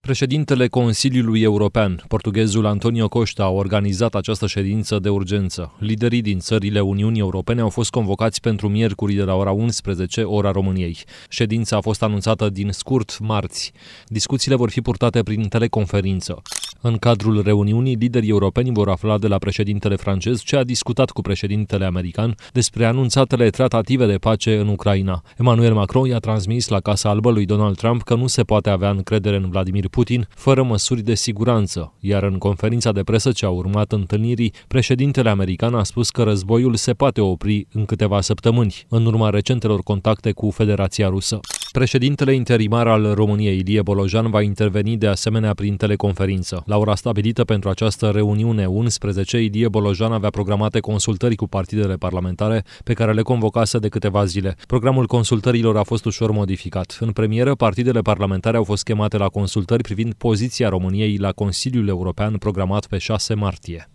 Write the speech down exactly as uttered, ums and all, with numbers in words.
Președintele Consiliului European, portughezul António Costa, a organizat această ședință de urgență. Liderii din țările Uniunii Europene au fost convocați pentru miercuri de la ora unsprezece, ora României. Ședința a fost anunțată din scurt marți. Discuțiile vor fi purtate prin teleconferință. În cadrul reuniunii, liderii europeni vor afla de la președintele francez ce a discutat cu președintele american despre anunțatele tratative de pace în Ucraina. Emmanuel Macron i-a transmis la Casa Albă lui Donald Trump că nu se poate avea încredere în Vladimir Putin fără măsuri de siguranță, iar în conferința de presă ce a urmat întâlnirii, președintele american a spus că războiul se poate opri în câteva săptămâni, în urma recentelor contacte cu Federația Rusă. Președintele interimar al României, Ilie Bolojan, va interveni de asemenea prin teleconferință. La ora stabilită pentru această reuniune unsprezece, Ilie Bolojan avea programate consultări cu partidele parlamentare pe care le convocase de câteva zile. Programul consultărilor a fost ușor modificat. În premieră, partidele parlamentare au fost chemate la consultări privind poziția României la Consiliul European programat pe șase martie.